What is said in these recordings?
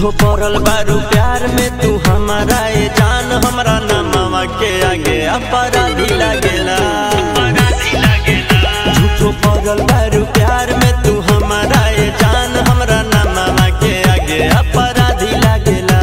झूठो पड़ल बारू प्यार में तू हमारा ए जान हमरा नमवा के आगे अपराधी लागेला। झूठो पड़ल बारू प्यार में तू हमारा ए जान हमरा नमवा के आगे अपराधी लागेला।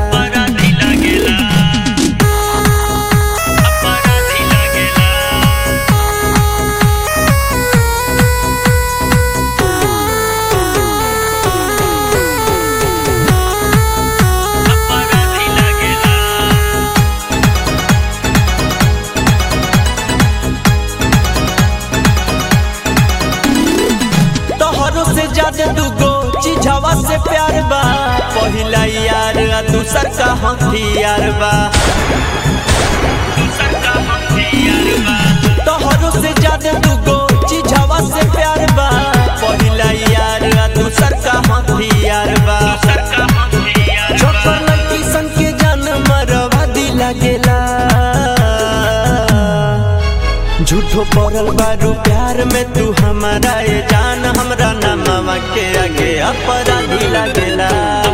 से ज्यादा दूगो चीजवा से प्यार बा, पहिला यार आ दूसर का हथियार बा। तोहरो से ज्यादा दूगो चीजवा से प्यार बा, पहिला यार आ दूसर का हथियार बा। छोकर लड़की सन के जान मरवा दी लागेला। झूठो पड़ल बारू प्यार में तू हमारा ए जान हमरा नमवा के आगे अपराधी लागेला।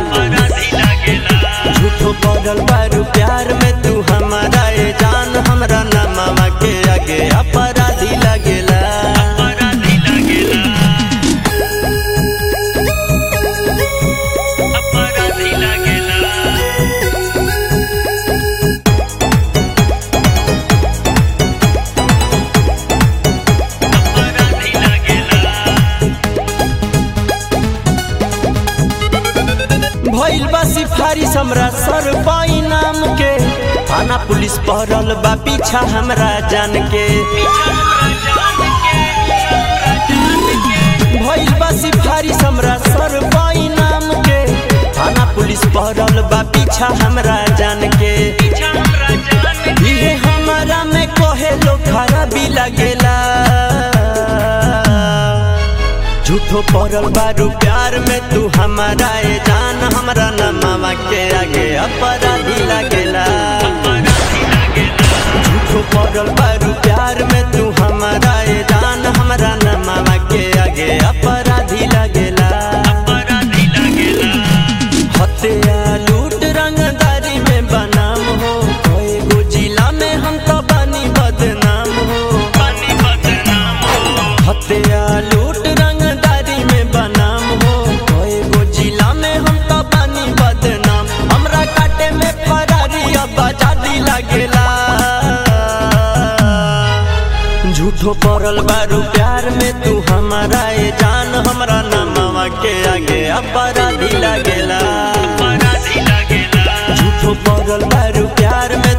झूठो पड़ल बारू प्यार में तू हमारा ए जान हमरा नमवा के आगे अपराधी लागेला। भइल बा सिफारिश हमरा सर पाई नाम के, थाना पुलिस पहरल बा पीछा हमरा जान के। भइल बा सिफारिश हमरा सर पाई नाम के, थाना पुलिस पहरल बा पीछा हमरा जान के। इहे हमारा में कहे लो खराबी लागेला। झूठो पड़ल बारू प्यार में तू हमारा ए जान हमरा नमवा के आगे अपराधी लागेला। झूठो पड़ल बारू प्यार में तू हमारा ए जान हमरा नमवा के आगे अपराधी लागेला। हत्या लूट रंगदारी में बनाम हो, कएगो जिला में हम तो बानी बदनाम हो। हत्या लूट झूठो पड़ल बारू प्यार में तू हमारा ए जान हमरा नमवा के आगे अपराधी लागेला। झूठो पड़ल बारू प्यार में